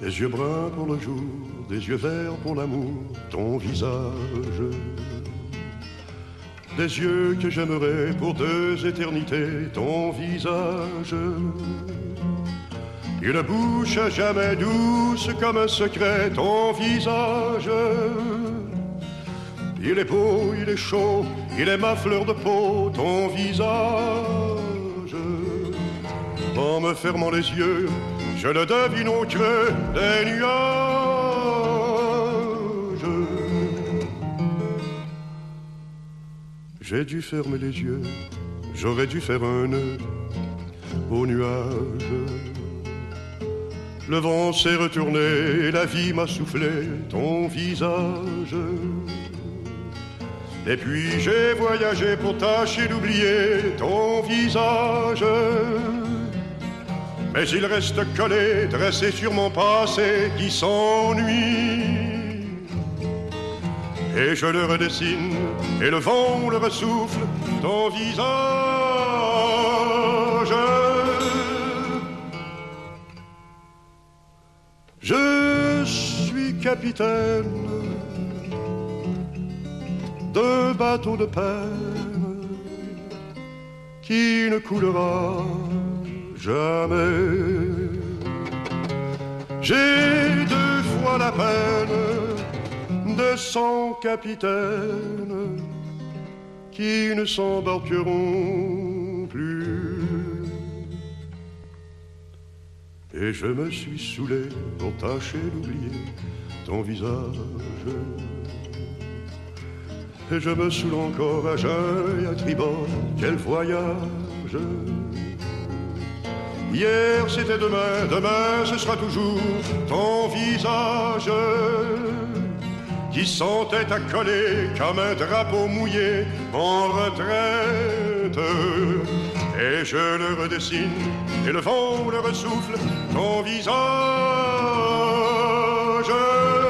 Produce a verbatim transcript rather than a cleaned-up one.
Des yeux bruns pour le jour, des yeux verts pour l'amour, ton visage. Des yeux que j'aimerais pour deux éternités, ton visage. Une bouche à jamais douce comme un secret, ton visage. Il est beau, il est chaud, il est ma fleur de peau, ton visage. En me fermant les yeux, je le devine au creux des nuages. J'ai dû fermer les yeux, j'aurais dû faire un nœud aux nuages. Le vent s'est retourné, la vie m'a soufflé ton visage. Et puis j'ai voyagé pour tâcher d'oublier ton visage. Mais il reste collé, dressé sur mon passé qui s'ennuie. Et je le redessine, et le vent le ressouffle, ton visage. Je suis capitaine d'un bateau de peine qui ne coulera jamais. J'ai deux fois la peine de cent capitaines qui ne s'embarqueront plus. Et je me suis saoulé pour tâcher d'oublier ton visage. Et je me saoule encore à jeun et à tribord, quel voyage. Hier c'était demain, demain ce sera toujours ton visage qui sentait accolé comme un drapeau mouillé en retraite. Et je le redessine, et le vent le ressouffle, ton visage.